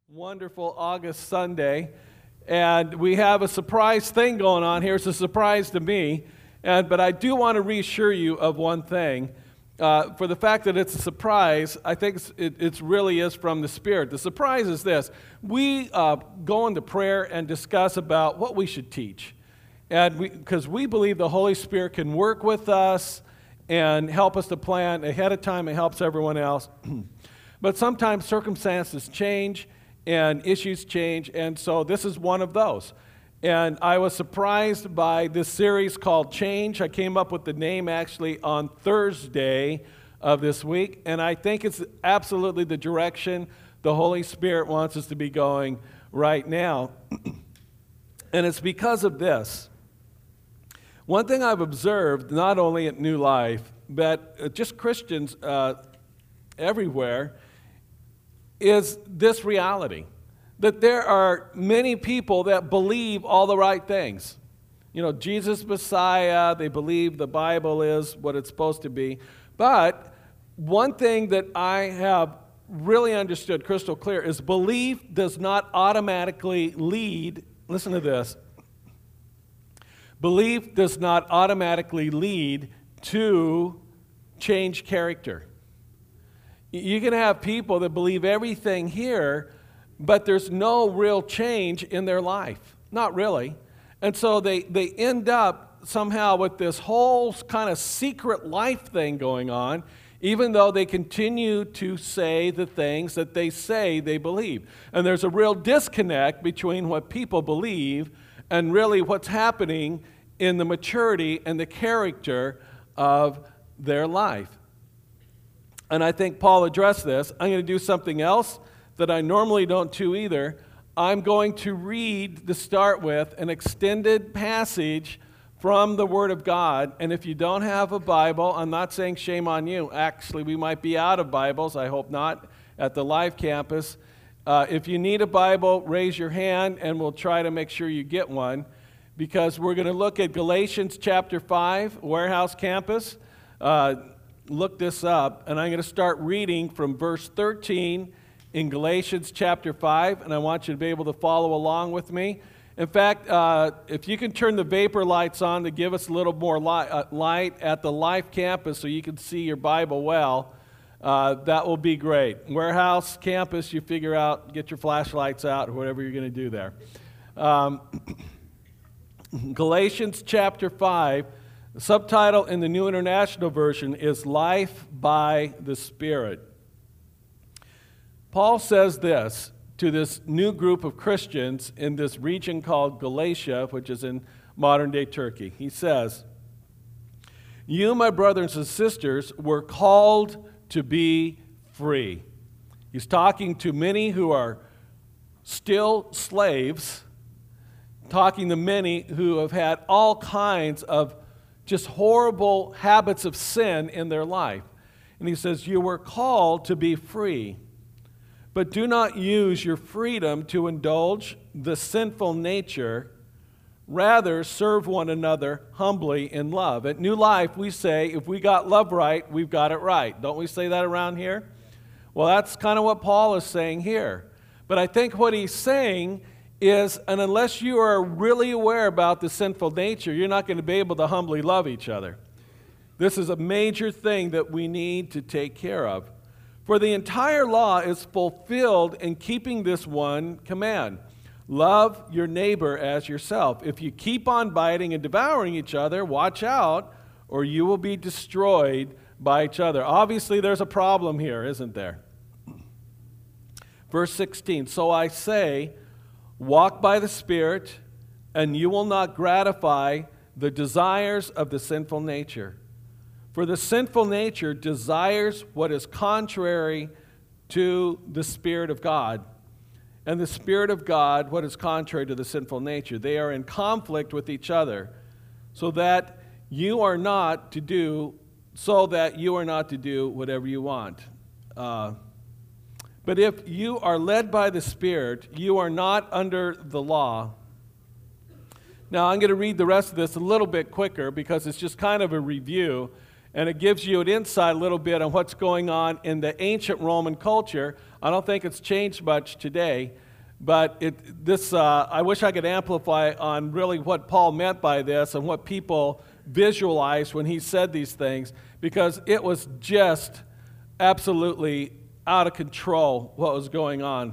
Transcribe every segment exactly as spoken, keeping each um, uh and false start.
Wonderful August Sunday, and we have a surprise thing going on here. It's a surprise to me, and but I do want to reassure you of one thing. Uh, for the fact that it's a surprise, I think it's, it it's really is from the Spirit. The surprise is this. We uh, go into prayer and discuss about what we should teach, and because we, we believe the Holy Spirit can work with us and help us to plan ahead of time. It helps everyone else. But sometimes circumstances change and issues change, and so this is one of those. And I was surprised by this series called Change. I came up with the name actually on Thursday of this week, and I think it's absolutely the direction the Holy Spirit wants us to be going right now. And it's because of this. One thing I've observed, not only at New Life, but just Christians uh, everywhere, is this reality, that there are many people that believe all the right things. You know, Jesus Messiah, they believe the Bible is what it's supposed to be. But one thing that I have really understood crystal clear is belief does not automatically lead, listen to this, belief does not automatically lead to change character. You can have people that believe everything here, but there's no real change in their life. Not really. And so they, they end up somehow with this whole kind of secret life thing going on, even though they continue to say the things that they say they believe. And there's a real disconnect between what people believe and really what's happening in the maturity and the character of their life. And I think Paul addressed this. I'm going to do something else that I normally don't do either. I'm going to read, to start with, an extended passage from the Word of God. And if you don't have a Bible, I'm not saying shame on you. Actually, we might be out of Bibles. I hope not, at the Live Campus. Uh, if you need a Bible, raise your hand, and we'll try to make sure you get one. Because we're going to look at Galatians chapter five, Warehouse Campus. Uh, Look this up, and I'm going to start reading from verse thirteen in Galatians chapter five, and I want you to be able to follow along with me. In fact, uh, if you can turn the vapor lights on to give us a little more light, uh, light at the Life Campus so you can see your Bible well, uh, that will be great. Warehouse Campus, you figure out, get your flashlights out, or whatever you're going to do there. Um, Galatians chapter five. The subtitle in the New International Version is Life by the Spirit. Paul says this to this new group of Christians in this region called Galatia, which is in modern-day Turkey. He says, "You, my brothers and sisters, were called to be free." He's talking to many who are still slaves, talking to many who have had all kinds of just horrible habits of sin in their life. And he says, you were called to be free, but do not use your freedom to indulge the sinful nature. Rather, serve one another humbly in love. At New Life, we say, if we got love right, we've got it right. Don't we say that around here? Well, that's kind of what Paul is saying here. But I think what he's saying is, and unless you are really aware about the sinful nature, you're not going to be able to humbly love each other. This is a major thing that we need to take care of. For the entire law is fulfilled in keeping this one command: love your neighbor as yourself. If you keep on biting and devouring each other, watch out, or you will be destroyed by each other. Obviously, there's a problem here, isn't there? Verse sixteen, so I say, walk by the Spirit, and you will not gratify the desires of the sinful nature. For the sinful nature desires what is contrary to the Spirit of God, and the Spirit of God what is contrary to the sinful nature. They are in conflict with each other, so that you are not to do, so that you are not to do whatever you want. Uh, But if you are led by the Spirit, you are not under the law. Now, I'm going to read the rest of this a little bit quicker because it's just kind of a review. and it gives you an insight a little bit on what's going on in the ancient Roman culture. I don't think it's changed much today, but it, this uh, I wish I could amplify on really what Paul meant by this and what people visualized when he said these things, because it was just absolutely out of control what was going on.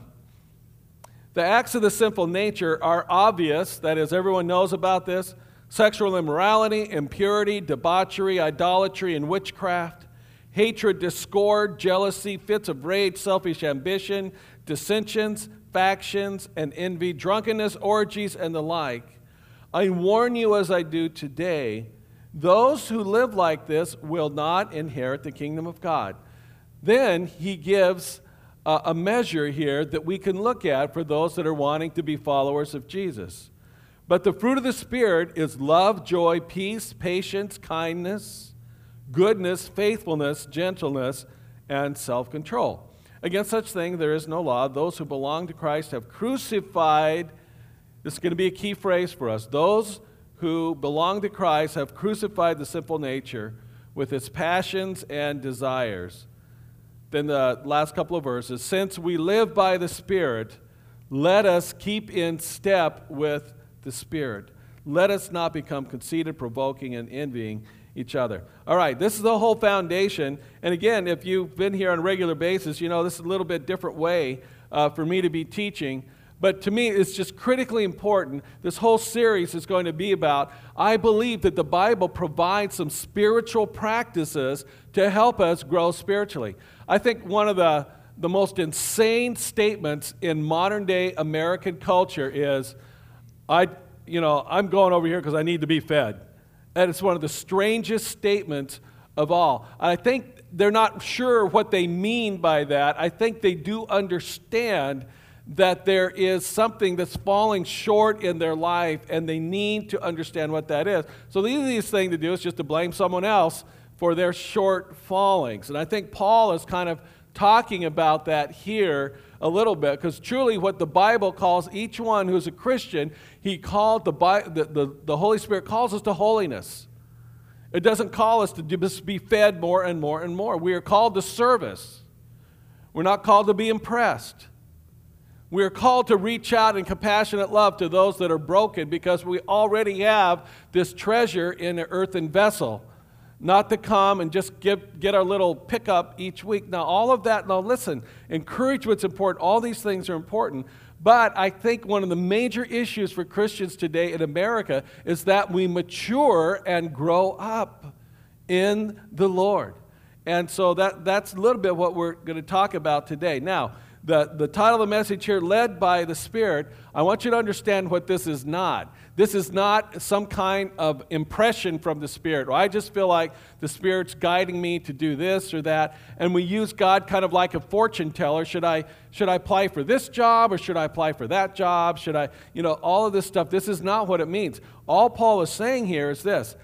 The acts of the sinful nature are obvious. That is, everyone knows about this. Sexual immorality, impurity, debauchery, idolatry, and witchcraft. Hatred, discord, jealousy, fits of rage, selfish ambition, dissensions, factions, and envy, drunkenness, orgies, and the like. I warn you as I do today, those who live like this will not inherit the kingdom of God. Then he gives uh, a measure here that we can look at for those that are wanting to be followers of Jesus. But the fruit of the Spirit is love, joy, peace, patience, kindness, goodness, faithfulness, gentleness, and self-control. Against such things there is no law. Those who belong to Christ have crucified, this is going to be a key phrase for us, those who belong to Christ have crucified the sinful nature with its passions and desires. Then the last couple of verses, since we live by the Spirit, let us keep in step with the Spirit. Let us not become conceited, provoking, and envying each other. All right, this is the whole foundation. And again, if you've been here on a regular basis, you know this is a little bit different way uh, for me to be teaching. But to me, it's just critically important. This whole series is going to be about, I believe that the Bible provides some spiritual practices to help us grow spiritually. I think one of the, the most insane statements in modern-day American culture is, I, you know, I'm going over here because I need to be fed. And it's one of the strangest statements of all. I think they're not sure what they mean by that. I think they do understand that there is something that's falling short in their life, and they need to understand what that is. So the easiest thing to do is just to blame someone else for their short fallings. And I think Paul is kind of talking about that here a little bit, because truly what the Bible calls each one who's a Christian, he called the, the, the, the Holy Spirit calls us to holiness. It doesn't call us to just be fed more and more and more. We are called to service. We're not called to be impressed. We are called to reach out in compassionate love to those that are broken, because we already have this treasure in an earthen vessel. Not to come and just give, get our little pickup each week. Now, all of that, now listen, encouragement's important. All these things are important. But I think one of the major issues for Christians today in America is that we mature and grow up in the Lord. And so that, that's a little bit what we're going to talk about today. Now, the, the title of the message here, Led by the Spirit, I want you to understand what this is not. This is not some kind of impression from the Spirit, or I just feel like the Spirit's guiding me to do this or that, and we use God kind of like a fortune teller. Should I, should I apply for this job, or should I apply for that job? Should I, you know, all of this stuff. This is not what it means. All Paul is saying here is this: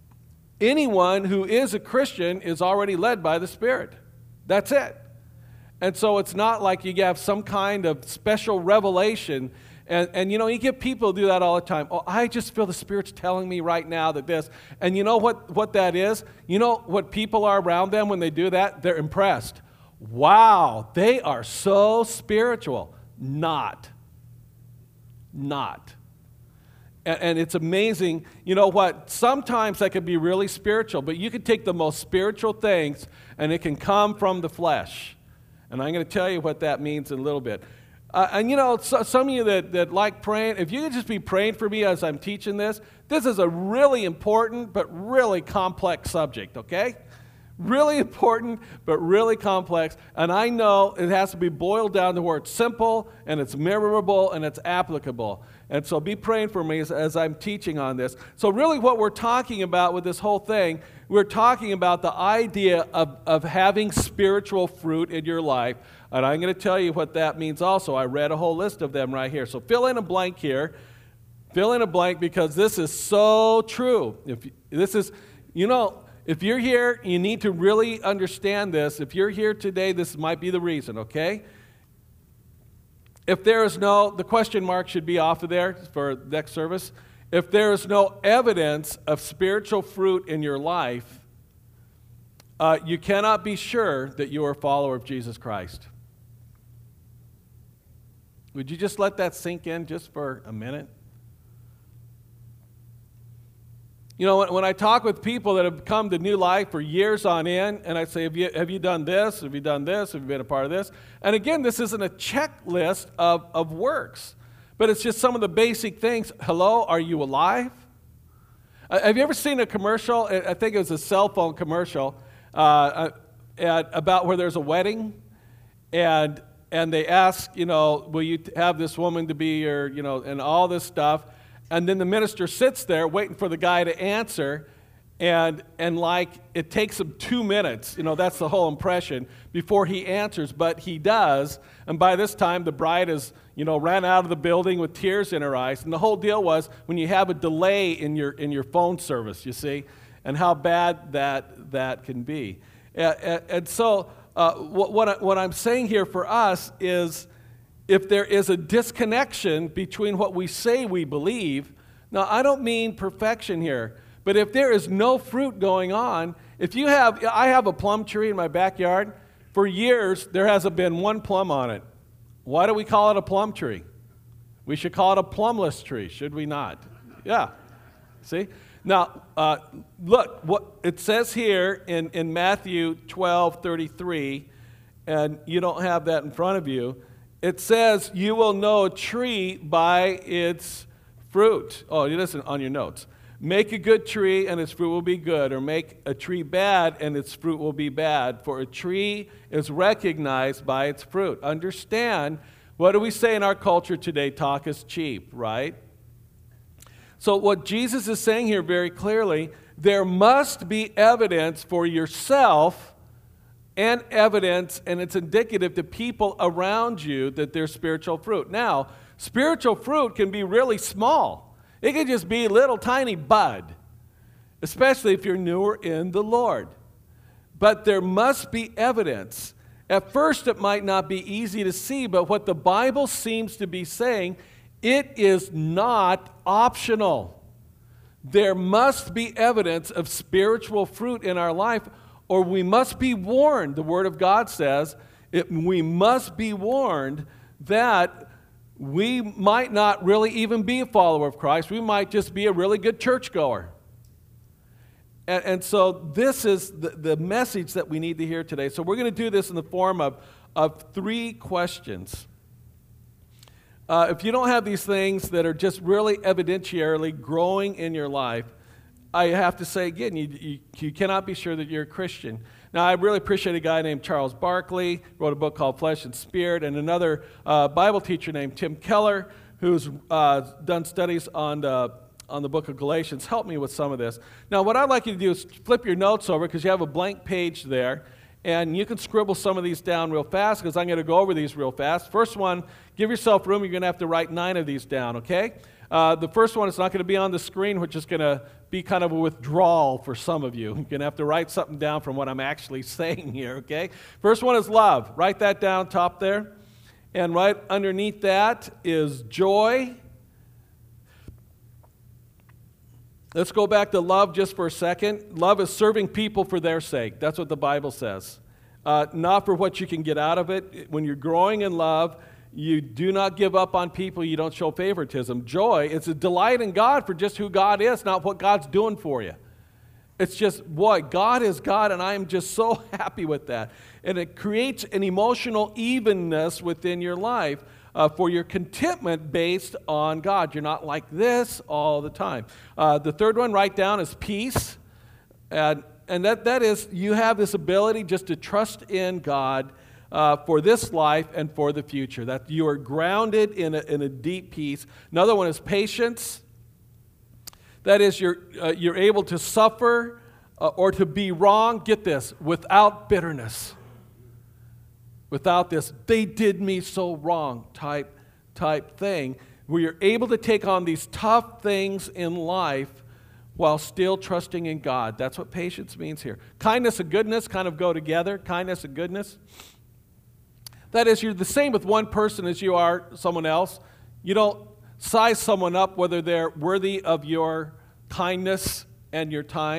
anyone who is a Christian is already led by the Spirit. That's it. And so it's not like you have some kind of special revelation. And, and you know, you get people do that all the time. Oh, I just feel the Spirit's telling me right now that this. And you know what, what that is? You know what people are around them when they do that? They're impressed. Wow, they are so spiritual. Not. Not. And, and it's amazing. You know what? Sometimes that can be really spiritual, but you can take the most spiritual things and it can come from the flesh. And I'm going to tell you what that means in a little bit. Uh, and you know, so, some of you that, that like praying, if you could just be praying for me as I'm teaching this, this is a really important but really complex subject, okay? Really important but really complex. And I know it has to be boiled down to where it's simple and it's memorable and it's applicable. And so be praying for me as, as I'm teaching on this. So really what we're talking about with this whole thing, we're talking about the idea of, of having spiritual fruit in your life. And I'm going to tell you what that means also. I read a whole list of them right here. So fill in a blank here. Fill in a blank, because this is so true. If this is, you know, if you're here, you need to really understand this. If you're here today, this might be the reason, okay? If there is no, the question mark should be off of there for next service. If there is no evidence of spiritual fruit in your life, uh, you cannot be sure that you are a follower of Jesus Christ. Would you just let that sink in just for a minute? You know, when, when I talk with people that have come to New Life for years on end, and I say, have you, have you done this? Have you done this? Have you been a part of this? And again, this isn't a checklist of, of works, but it's just some of the basic things. Hello, are you alive? Uh, have you ever seen a commercial? I think it was a cell phone commercial uh, at, about where there's a wedding, and and they ask, you know, will you have this woman to be your, you know, and all this stuff. And then the minister sits there waiting for the guy to answer, and and like it takes him two minutes, you know, that's the whole impression, before he answers, but he does. And by this time, the bride is, you know, ran out of the building with tears in her eyes. And the whole deal was when you have a delay in your in your phone service, you see, and how bad that that can be. And, and so uh, what what, I, what I'm saying here for us is, if there is a disconnection between what we say we believe, now I don't mean perfection here, but if there is no fruit going on, if you have, I have a plum tree in my backyard. For years, there hasn't been one plum on it. Why do we call it a plum tree? We should call it a plumless tree, should we not? Yeah. See? Now, uh, look, what it says here in, in Matthew twelve thirty-three, and you don't have that in front of you. It says, you will know a tree by its fruit. Oh, you listen on your notes. Make a good tree and its fruit will be good, or make a tree bad and its fruit will be bad, for a tree is recognized by its fruit. Understand, what do we say in our culture today? Talk is cheap, right? So what Jesus is saying here very clearly, there must be evidence for yourself and evidence, and it's indicative to people around you that there's spiritual fruit. Now, spiritual fruit can be really small. It can just be a little tiny bud, especially if you're newer in the Lord. But there must be evidence. At first, it might not be easy to see, but what the Bible seems to be saying, it is not optional. There must be evidence of spiritual fruit in our life, or we must be warned. The Word of God says it, we must be warned that we might not really even be a follower of Christ. We might just be a really good churchgoer. And, and so this is the, the message that we need to hear today. So we're going to do this in the form of, of three questions. Uh, if you don't have these things that are just really evidentiarily growing in your life, I have to say again, you, you, you cannot be sure that you're a Christian. Now, I really appreciate a guy named Charles Barkley, wrote a book called Flesh and Spirit, and another uh, Bible teacher named Tim Keller, who's uh, done studies on the, on the book of Galatians. Help me with some of this. Now, what I'd like you to do is flip your notes over, because you have a blank page there, and you can scribble some of these down real fast, because I'm going to go over these real fast. First one, give yourself room. You're going to have to write nine of these down, okay? Uh, the first one is not going to be on the screen, which is going to be kind of a withdrawal for some of you. You're going to have to write something down from what I'm actually saying here, okay? First one is love. Write that down top there. And right underneath that is joy. Let's go back to love just for a second. Love is serving people for their sake. That's what the Bible says. Uh, not for what you can get out of it. When you're growing in love, you do not give up on people. You don't show favoritism. Joy is a delight in God for just who God is, not what God's doing for you. It's just, boy, God is God, and I am just so happy with that. And it creates an emotional evenness within your life uh, for your contentment based on God. You're not like this all the time. Uh, the third one, write down, is peace. And, and that, that is, you have this ability just to trust in God Uh, for this life and for the future, that you are grounded in a, in a deep peace. Another one is patience. That is, you're, uh, you're able to suffer uh, or to be wrong, get this, without bitterness. Without this, they did me so wrong type, type thing, where you're able to take on these tough things in life while still trusting in God. That's what patience means here. Kindness and goodness kind of go together, kindness and goodness. That is, you're the same with one person as you are someone else. You don't size someone up whether they're worthy of your kindness and your time,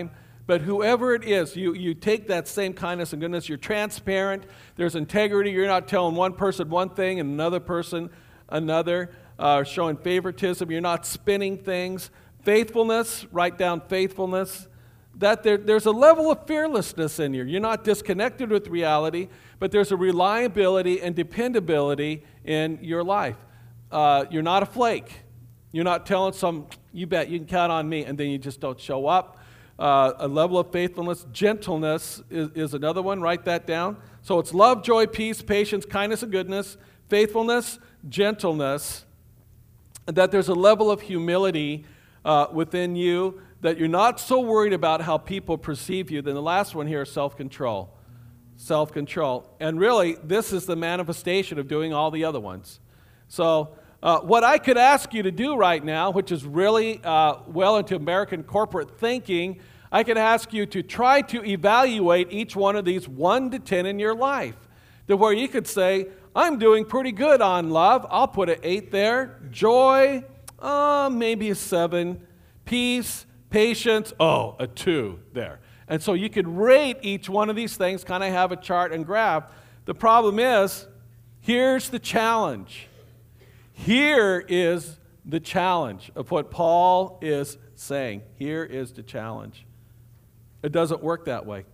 But whoever it is, you, you take that same kindness and goodness, you're transparent, there's integrity, you're not telling one person one thing and another person another, uh, showing favoritism, you're not spinning things. Faithfulness, write down faithfulness, that there, there's a level of fearlessness in you. You're not disconnected with reality, but there's a reliability and dependability in your life. Uh, you're not a flake. You're not telling some, you bet, you can count on me, and then you just don't show up. Uh, a level of faithfulness. Gentleness is, is another one. Write that down. So it's love, joy, peace, patience, kindness, and goodness. Faithfulness, gentleness. And that there's a level of humility uh, within you, that you're not so worried about how people perceive you. Then the last one here is self-control. Self-control. And really, this is the manifestation of doing all the other ones. So Uh, what I could ask you to do right now, which is really uh, well into American corporate thinking, I could ask you to try to evaluate each one of these one to ten in your life, to where you could say, I'm doing pretty good on love. I'll put an eight there. Joy, uh, maybe a seven. Peace, patience, oh, a two there. And so you could rate each one of these things, kind of have a chart and graph. The problem is, here's the challenge. Here is the challenge of what Paul is saying. Here is the challenge. It doesn't work that way.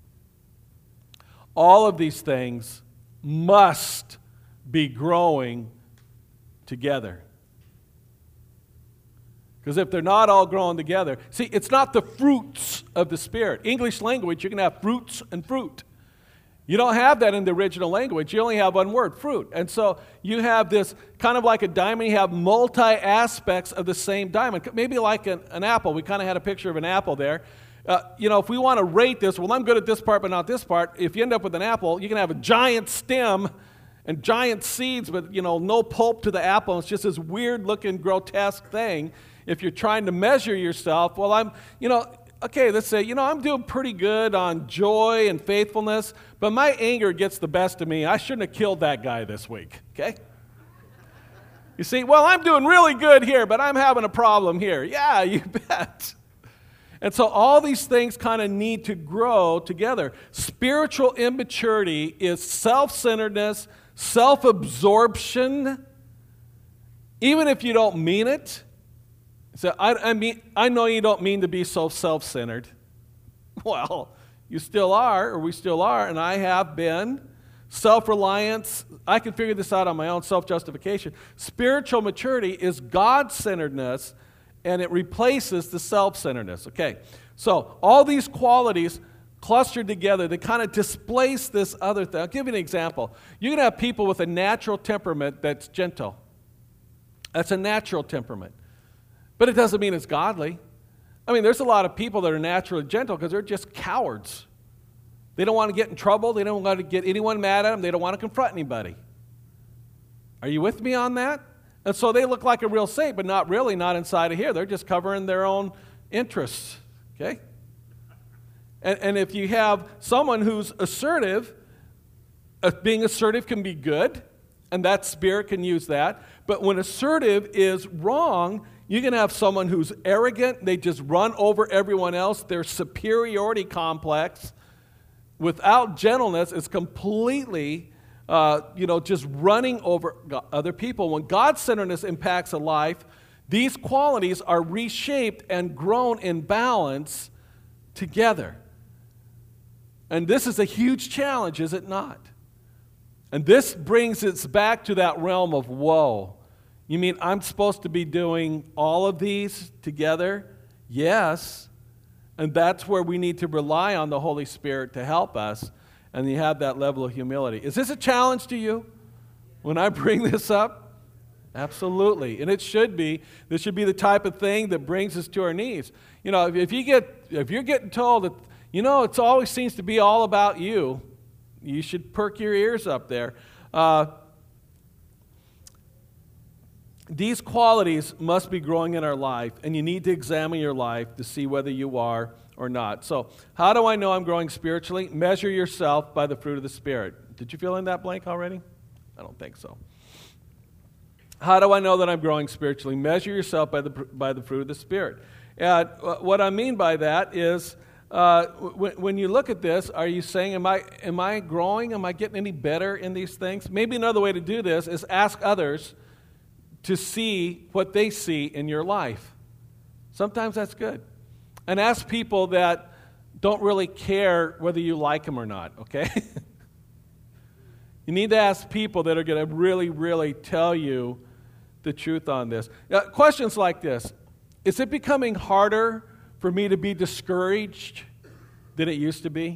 All of these things must be growing together. Because if they're not all growing together, see, it's not the fruits of the Spirit. English language, you can have fruits and fruit. You don't have that in the original language. You only have one word, fruit. And so you have this kind of like a diamond. You have multi-aspects of the same diamond. Maybe like an, an apple. We kind of had a picture of an apple there. Uh, you know, if we want to rate this, well, I'm good at this part but not this part. If you end up with an apple, you can have a giant stem and giant seeds with, you know, no pulp to the apple. It's just this weird-looking, grotesque thing. If you're trying to measure yourself, well, I'm, you know... Okay, let's say, you know, I'm doing pretty good on joy and faithfulness, but my anger gets the best of me. I shouldn't have killed that guy this week, okay? You see, well, I'm doing really good here, but I'm having a problem here. Yeah, you bet. And so all these things kind of need to grow together. Spiritual immaturity is self-centeredness, self-absorption, even if you don't mean it. So I, I mean, I know you don't mean to be so self-centered. Well, you still are, or we still are, and I have been. Self-reliance, I can figure this out on my own, self-justification. Spiritual maturity is God-centeredness, and it replaces the self-centeredness. Okay, so all these qualities clustered together, they kind of displace this other thing. I'll give you an example. You can have people with a natural temperament that's gentle. That's a natural temperament. But it doesn't mean it's godly. I mean, there's a lot of people that are naturally gentle because they're just cowards. They don't want to get in trouble. They don't want to get anyone mad at them. They don't want to confront anybody. Are you with me on that? And so they look like a real saint, but not really, not inside of here. They're just covering their own interests, okay? And, and if you have someone who's assertive, uh, being assertive can be good, and that spirit can use that. But when assertive is wrong, you can have someone who's arrogant, they just run over everyone else, their superiority complex. Without gentleness, it's completely, uh, you know, just running over other people. When God-centeredness impacts a life, these qualities are reshaped and grown in balance together. And this is a huge challenge, is it not? And this brings us back to that realm of woe. You mean I'm supposed to be doing all of these together? Yes. And that's where we need to rely on the Holy Spirit to help us. And you have that level of humility. Is this a challenge to you when I bring this up? Absolutely. And it should be. This should be the type of thing that brings us to our knees. You know, if, if you get, if you're getting told that, you know, it always seems to be all about you, you should perk your ears up there. Uh, These qualities must be growing in our life, and you need to examine your life to see whether you are or not. So, how do I know I'm growing spiritually? Measure yourself by the fruit of the Spirit. Did you fill in that blank already? I don't think so. How do I know that I'm growing spiritually? Measure yourself by the by the fruit of the Spirit. And what I mean by that is, uh, w- when you look at this, are you saying, am I, am I growing? Am I getting any better in these things? Maybe another way to do this is ask others to see what they see in your life. Sometimes that's good. And ask people that don't really care whether you like them or not, okay? You need to ask people that are going to really, really tell you the truth on this. Uh, questions like this. Is it becoming harder for me to be discouraged than it used to be?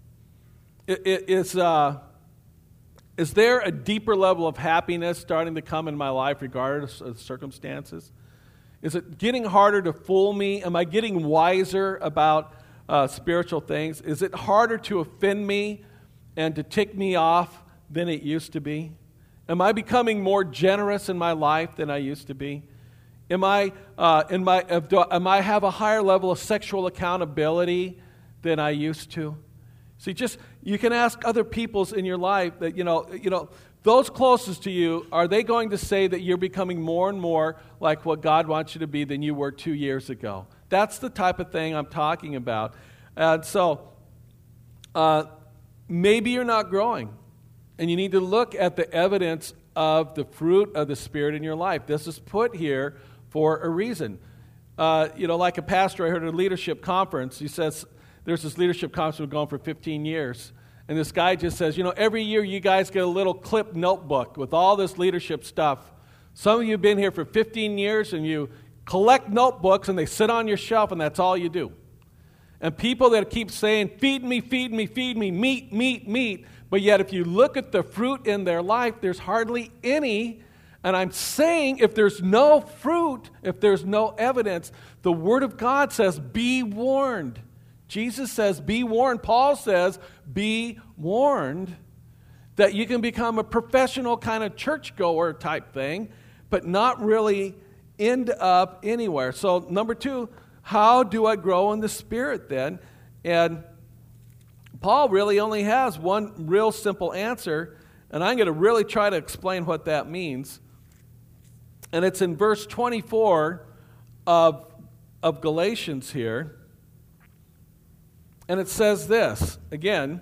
It, it, is, uh, is there a deeper level of happiness starting to come in my life regardless of circumstances? Is it getting harder to fool me? Am I getting wiser about uh, spiritual things? Is it harder to offend me and to tick me off than it used to be? Am I becoming more generous in my life than I used to be? Am I, uh, in my, am I have a higher level of sexual accountability than I used to? See, just you can ask other people's in your life that you know, you know, those closest to you. Are they going to say that you're becoming more and more like what God wants you to be than you were two years ago? That's the type of thing I'm talking about. And so, uh, maybe you're not growing. And you need to look at the evidence of the fruit of the Spirit in your life. This is put here for a reason. Uh, you know, like a pastor I heard at a leadership conference, he says, there's this leadership conference we've gone for fifteen years. And this guy just says, you know, every year you guys get a little clip notebook with all this leadership stuff. Some of you have been here for fifteen years and you collect notebooks and they sit on your shelf and that's all you do. And people that keep saying, feed me, feed me, feed me, meat, meat, meat. But yet if you look at the fruit in their life, there's hardly any. And I'm saying if there's no fruit, if there's no evidence, the Word of God says, be warned. Jesus says, be warned. Paul says, be warned that you can become a professional kind of churchgoer type thing, but not really end up anywhere. So number two, how do I grow in the Spirit then? And Paul really only has one real simple answer, and I'm going to really try to explain what that means. And it's in verse twenty-four of, of Galatians here. And it says this, again,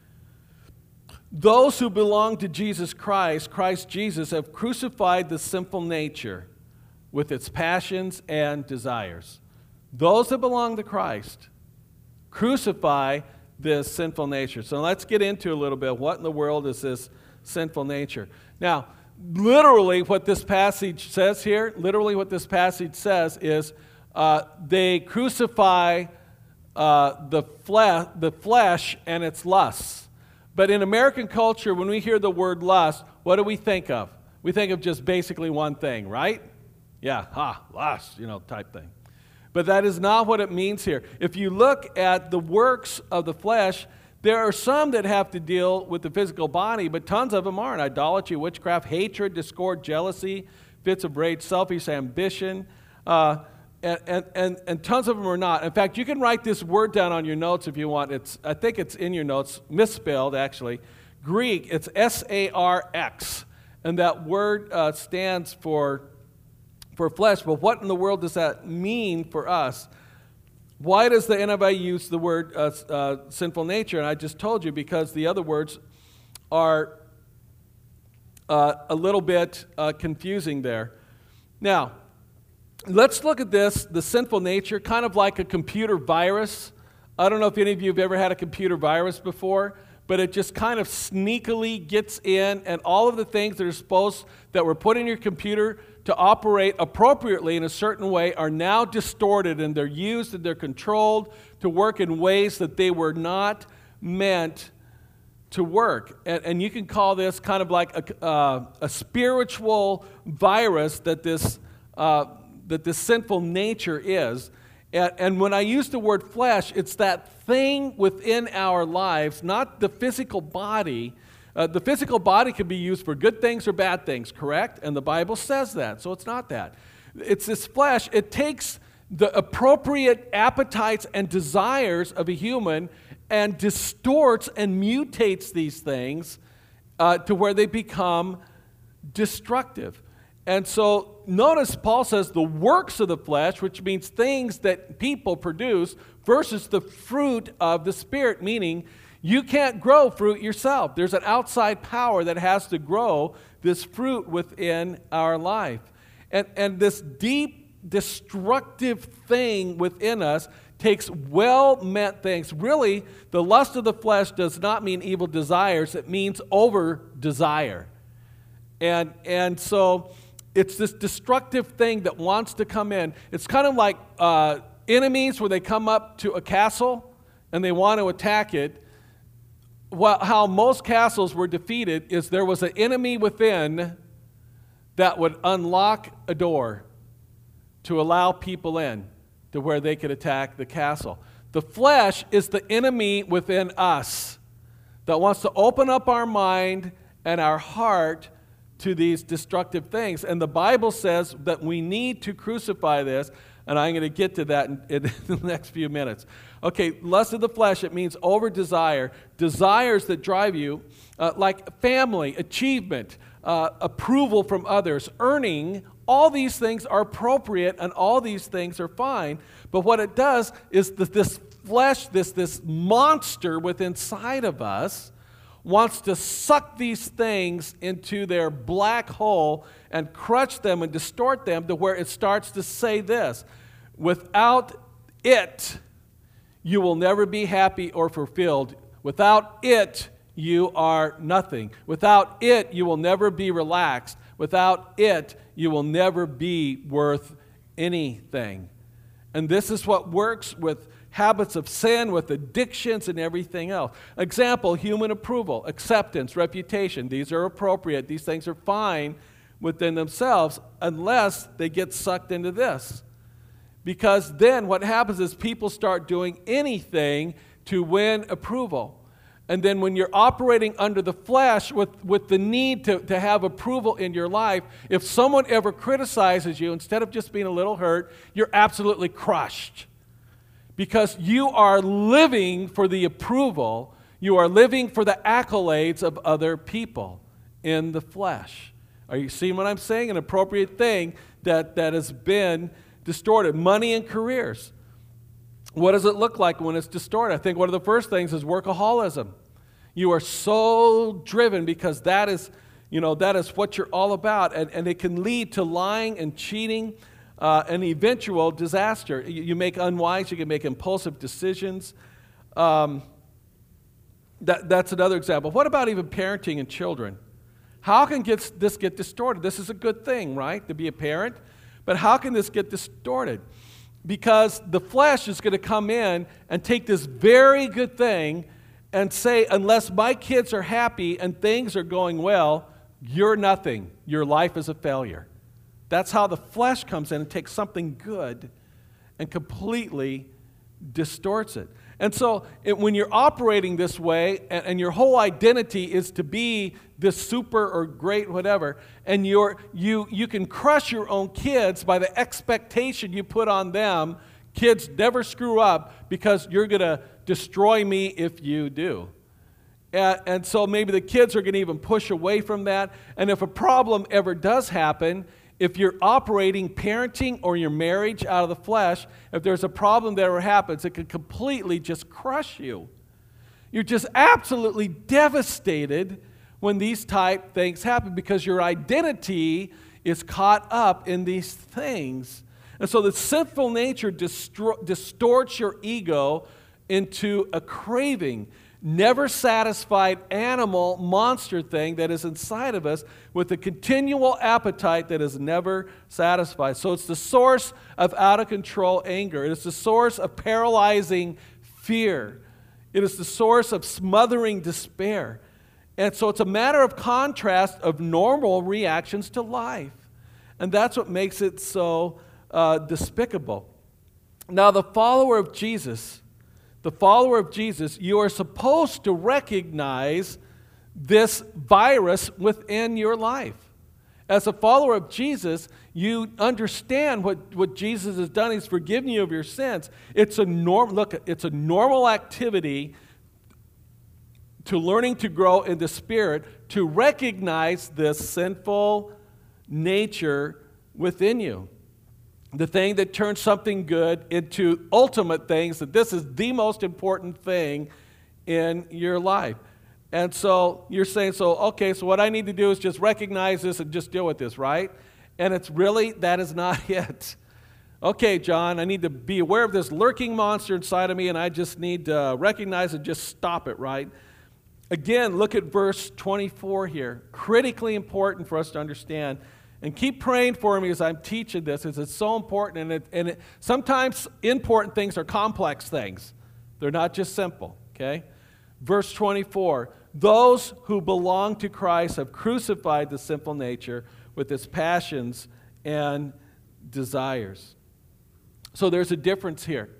those who belong to Jesus Christ, Christ Jesus, have crucified the sinful nature with its passions and desires. Those that belong to Christ crucify this sinful nature. So let's get into a little bit. What in the world is this sinful nature? Now, literally what this passage says here, literally what this passage says is uh, they crucify uh, the, flesh, the flesh and its lusts. But in American culture, when we hear the word lust, what do we think of? We think of just basically one thing, right? Yeah, ha, lust, you know, type thing. But that is not what it means here. If you look at the works of the flesh, there are some that have to deal with the physical body, but tons of them aren't. Idolatry, witchcraft, hatred, discord, jealousy, fits of rage, selfish ambition, uh, and, and, and, and tons of them are not. In fact, you can write this word down on your notes if you want. It's I think it's in your notes, misspelled actually. Greek, it's S A R X, and that word uh, stands for for flesh. But what in the world does that mean for us? Why does the N I V use the word uh, uh, sinful nature? And I just told you because the other words are uh, a little bit uh, confusing there. Now, let's look at this, the sinful nature, kind of like a computer virus. I don't know if any of you have ever had a computer virus before, but it just kind of sneakily gets in, and all of the things that are supposed, that were put in your computer to operate appropriately in a certain way are now distorted, and they're used and they're controlled to work in ways that they were not meant to work. And, and you can call this kind of like a, uh, a spiritual virus that this, uh, that this sinful nature is. And, and when I use the word flesh, it's that thing within our lives, not the physical body. Uh, the physical body can be used for good things or bad things, correct? And the Bible says that, so it's not that. It's this flesh. It takes the appropriate appetites and desires of a human and distorts and mutates these things uh, to where they become destructive. And so notice Paul says the works of the flesh, which means things that people produce, versus the fruit of the Spirit, meaning you can't grow fruit yourself. There's an outside power that has to grow this fruit within our life. And, and this deep, destructive thing within us takes well-meant things. Really, the lust of the flesh does not mean evil desires. It means over-desire. And, and so it's this destructive thing that wants to come in. It's kind of like uh, enemies where they come up to a castle and they want to attack it. Well, how most castles were defeated is there was an enemy within that would unlock a door to allow people in to where they could attack the castle. The flesh is the enemy within us that wants to open up our mind and our heart to these destructive things. And the Bible says that we need to crucify this, and I'm going to get to that in, in the next few minutes. Okay, lust of the flesh, it means over-desire. Desires that drive you, uh, like family, achievement, uh, approval from others, earning. All these things are appropriate, and all these things are fine. But what it does is that this flesh, this, this monster within inside of us, wants to suck these things into their black hole and crush them and distort them to where it starts to say this: without it, you will never be happy or fulfilled. Without it, you are nothing. Without it, you will never be relaxed. Without it, you will never be worth anything. And this is what works with habits of sin, with addictions, and everything else. Example, human approval, acceptance, reputation. These are appropriate. These things are fine within themselves unless they get sucked into this. Because then what happens is people start doing anything to win approval. And then when you're operating under the flesh with, with the need to, to have approval in your life, if someone ever criticizes you, instead of just being a little hurt, you're absolutely crushed. Because you are living for the approval, you are living for the accolades of other people in the flesh. Are you seeing what I'm saying? An appropriate thing that, that has been distorted. Money and careers. What does it look like when it's distorted? I think one of the first things is workaholism. You are so driven because that is, you know, that is what you're all about, and, and it can lead to lying and cheating, uh, and eventual disaster. You, you make unwise, you can make impulsive decisions. Um, that, that's another example. What about even parenting and children? How can get, this get distorted? This is a good thing, right, to be a parent, but how can this get distorted? Because the flesh is going to come in and take this very good thing and say, unless my kids are happy and things are going well, you're nothing. Your life is a failure. That's how the flesh comes in and takes something good and completely distorts it. And so it, when you're operating this way and, and your whole identity is to be this super or great whatever, and you're, you, you can crush your own kids by the expectation you put on them. Kids never screw up because you're going to destroy me if you do. And, and so maybe the kids are going to even push away from that. And if a problem ever does happen, if you're operating parenting or your marriage out of the flesh, if there's a problem that ever happens, it could completely just crush you. You're just absolutely devastated when these type things happen because your identity is caught up in these things. And so the sinful nature distro- distorts your ego into a craving, never satisfied animal monster thing that is inside of us with a continual appetite that is never satisfied. So it's the source of out-of-control anger. It is the source of paralyzing fear. It is the source of smothering despair. And so it's a matter of contrast of normal reactions to life. And that's what makes it so uh, despicable. Now, the follower of Jesus, the follower of Jesus, you are supposed to recognize this virus within your life. As a follower of Jesus, you understand what, what Jesus has done. He's forgiven you of your sins. It's a norm, look, it's a normal activity to learning to grow in the Spirit, to recognize this sinful nature within you. The thing that turns something good into ultimate things, that this is the most important thing in your life. And so you're saying, so, okay, so what I need to do is just recognize this and just deal with this, right? And it's really, that is not it. Okay, John, I need to be aware of this lurking monster inside of me, and I just need to recognize and just stop it, right? Again, look at verse twenty-four here. Critically important for us to understand. And keep praying for me as I'm teaching this, because it's so important. And, it, and it, sometimes important things are complex things. They're not just simple, okay? Verse twenty-four, those who belong to Christ have crucified the sinful nature with its passions and desires. So there's a difference here.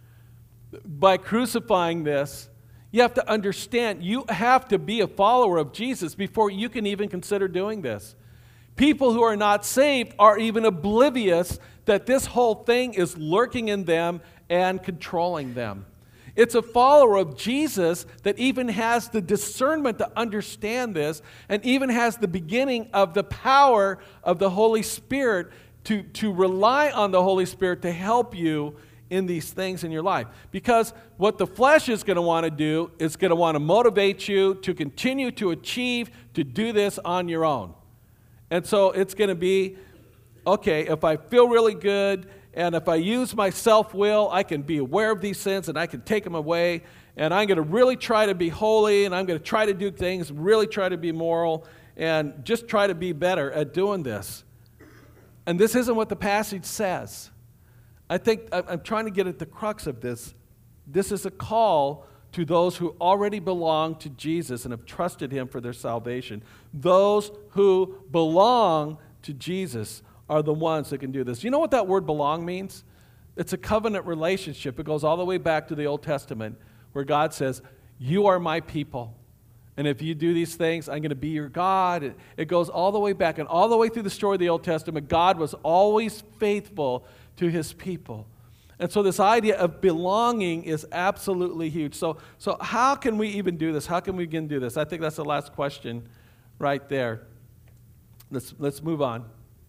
By crucifying this, you have to understand, you have to be a follower of Jesus before you can even consider doing this. People who are not saved are even oblivious that this whole thing is lurking in them and controlling them. It's a follower of Jesus that even has the discernment to understand this, and even has the beginning of the power of the Holy Spirit to, to rely on the Holy Spirit to help you in these things in your life. Because what the flesh is going to want to do is going to want to motivate you to continue to achieve, to do this on your own. And so it's going to be, okay, if I feel really good, and if I use my self-will, I can be aware of these sins and I can take them away. And I'm going to really try to be holy, and I'm going to try to do things, really try to be moral, and just try to be better at doing this. And this isn't what the passage says. I think I'm trying to get at the crux of this. This is a call to those who already belong to Jesus and have trusted Him for their salvation. Those who belong to Jesus are the ones that can do this. You know what that word belong means? It's a covenant relationship. It goes all the way back to the Old Testament, where God says, you are my people. And if you do these things, I'm going to be your God. It, it goes all the way back. And all the way through the story of the Old Testament, God was always faithful to His people. And so this idea of belonging is absolutely huge. So, so how can we even do this? How can we begin to do this? I think that's the last question right there. Let's, let's move on.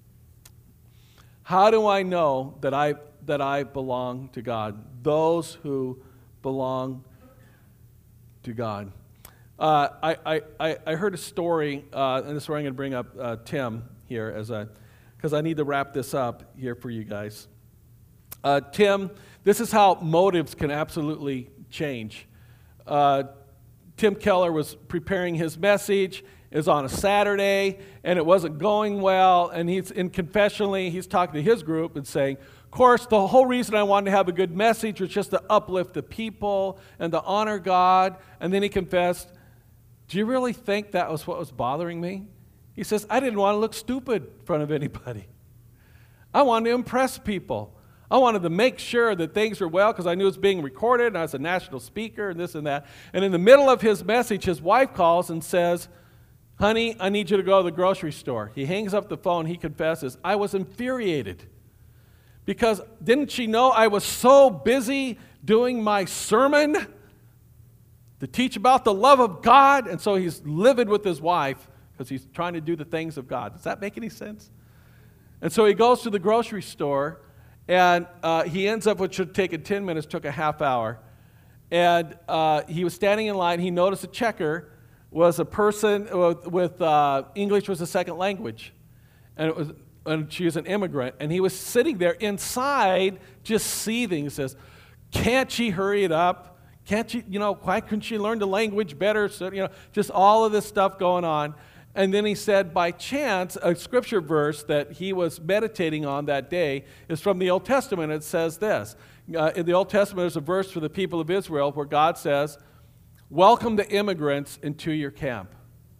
How do I know that I, that I belong to God? Those who belong to God. Uh, I, I, I heard a story, uh, and this is where I'm going to bring up uh, Tim here, as I, because I need to wrap this up here for you guys. Uh, Tim, this is how motives can absolutely change. Uh, Tim Keller was preparing his message. It was on a Saturday, and it wasn't going well, and he's in confessionally, he's talking to his group and saying, of course, the whole reason I wanted to have a good message was just to uplift the people and to honor God. And then he confessed, do you really think that was what was bothering me? He says, I didn't want to look stupid in front of anybody. I wanted to impress people. I wanted to make sure that things were well, because I knew it was being recorded, and I was a national speaker, and this and that. And in the middle of his message, his wife calls and says, honey, I need you to go to the grocery store. He hangs up the phone. He confesses, I was infuriated. Because didn't she know I was so busy doing my sermon to teach about the love of God? And so he's livid with his wife because he's trying to do the things of God. Does that make any sense? And so he goes to the grocery store, and uh, he ends up, what should have taken ten minutes, took a half hour. And uh, he was standing in line. He noticed a checker was a person with, with uh, English was a second language. And it was... and she was an immigrant, and he was sitting there inside just seething. He says, can't she hurry it up? Can't she, you know, why couldn't she learn the language better? So, you know, just all of this stuff going on. And then he said, by chance, a scripture verse that he was meditating on that day is from the Old Testament. It says this. Uh, in the Old Testament, there's a verse for the people of Israel where God says, welcome the immigrants into your camp.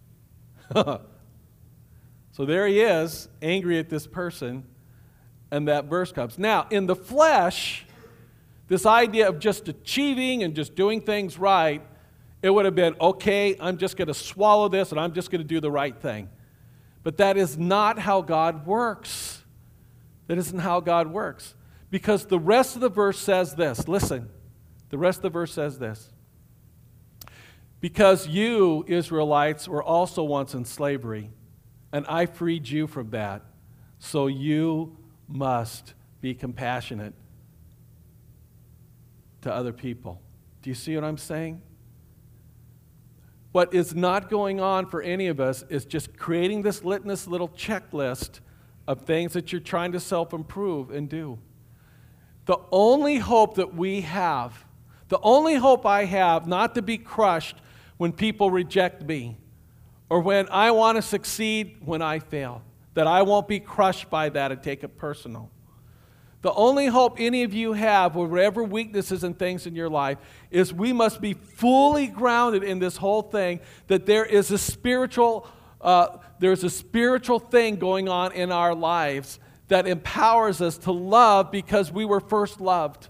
So there he is, angry at this person, and that verse comes. Now, in the flesh, this idea of just achieving and just doing things right, it would have been, okay, I'm just going to swallow this and I'm just going to do the right thing. But that is not how God works. That isn't how God works. Because the rest of the verse says this. Listen, the rest of the verse says this. Because you, Israelites, were also once in slavery, and I freed you from that. So you must be compassionate to other people. Do you see what I'm saying? What is not going on for any of us is just creating this litmus little checklist of things that you're trying to self-improve and do. The only hope that we have, the only hope I have not to be crushed when people reject me or when I want to succeed when I fail, that I won't be crushed by that and take it personal. The only hope any of you have, with whatever weaknesses and things in your life, is we must be fully grounded in this whole thing, that there is a spiritual, uh, there's a spiritual thing going on in our lives that empowers us to love because we were first loved,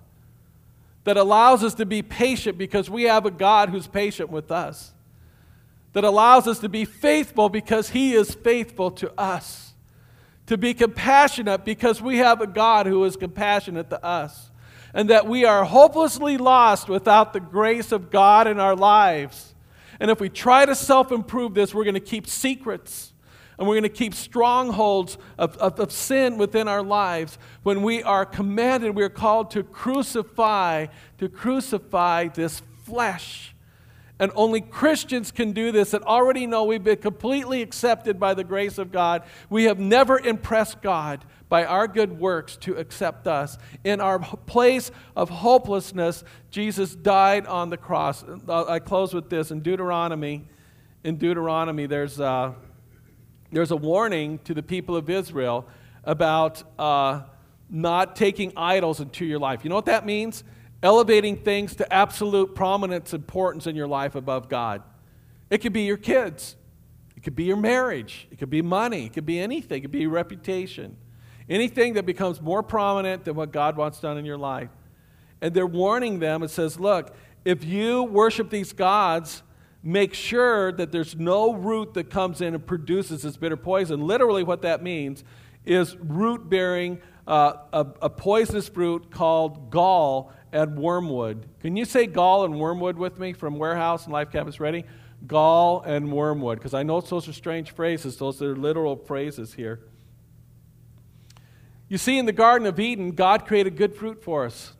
that allows us to be patient because we have a God who's patient with us, that allows us to be faithful because He is faithful to us, to be compassionate because we have a God who is compassionate to us, and that we are hopelessly lost without the grace of God in our lives. And if we try to self-improve this, we're going to keep secrets, and we're going to keep strongholds of, of, of sin within our lives when we are commanded, we are called to crucify, to crucify this flesh. And only Christians can do this that already know we've been completely accepted by the grace of God. We have never impressed God by our good works to accept us. In our place of hopelessness, Jesus died on the cross. I close with this. In Deuteronomy, in Deuteronomy, there's a, there's a warning to the people of Israel about uh, not taking idols into your life. You know what that means? Elevating things to absolute prominence, importance in your life above God. It could be your kids. It could be your marriage. It could be money. It could be anything. It could be your reputation. Anything that becomes more prominent than what God wants done in your life. And they're warning them. It says, look, if you worship these gods, make sure that there's no root that comes in and produces this bitter poison. Literally what that means is root bearing uh, a, a poisonous fruit called gall and wormwood. Can you say gall and wormwood with me from Warehouse and Life Campus? Ready? Gall and wormwood, because I know those are strange phrases. Those are literal phrases here. You see, in the Garden of Eden, God created good fruit for us.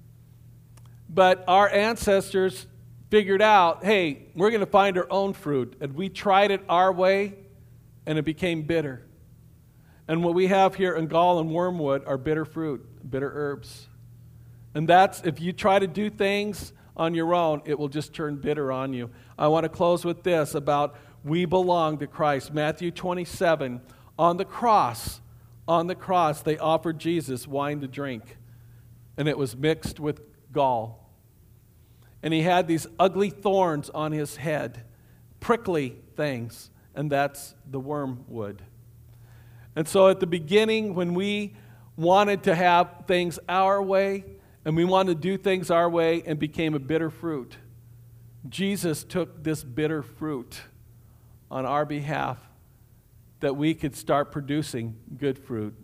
But our ancestors figured out, hey, we're going to find our own fruit. And we tried it our way, and it became bitter. And what we have here in gall and wormwood are bitter fruit, bitter herbs. And that's, if you try to do things on your own, it will just turn bitter on you. I want to close with this about we belong to Christ. Matthew twenty-seven, on the cross, on the cross, they offered Jesus wine to drink. And it was mixed with gall. And he had these ugly thorns on his head, prickly things, and that's the wormwood. And so at the beginning, when we wanted to have things our way, and we wanted to do things our way and became a bitter fruit, Jesus took this bitter fruit on our behalf that we could start producing good fruit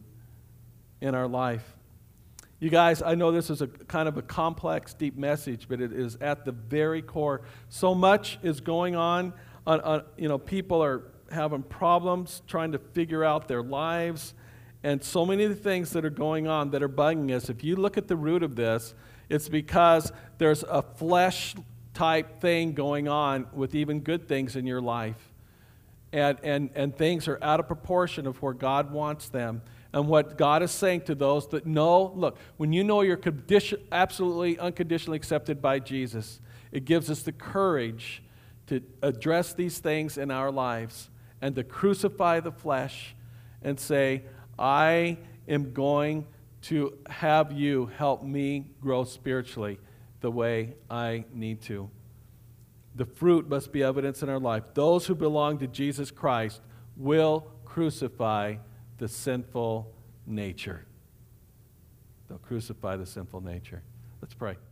in our life. You guys, I know this is a kind of a complex, deep message, but it is at the very core. So much is going on. on, on you know, people are having problems trying to figure out their lives. And so many of the things that are going on that are bugging us, if you look at the root of this, it's because there's a flesh-type thing going on with even good things in your life. And, and, and things are out of proportion of where God wants them. And what God is saying to those that know, look, when you know you're condition, absolutely unconditionally accepted by Jesus, it gives us the courage to address these things in our lives and to crucify the flesh and say, I am going to have you help me grow spiritually the way I need to. The fruit must be evidence in our life. Those who belong to Jesus Christ will crucify the sinful nature. They'll crucify the sinful nature. Let's pray.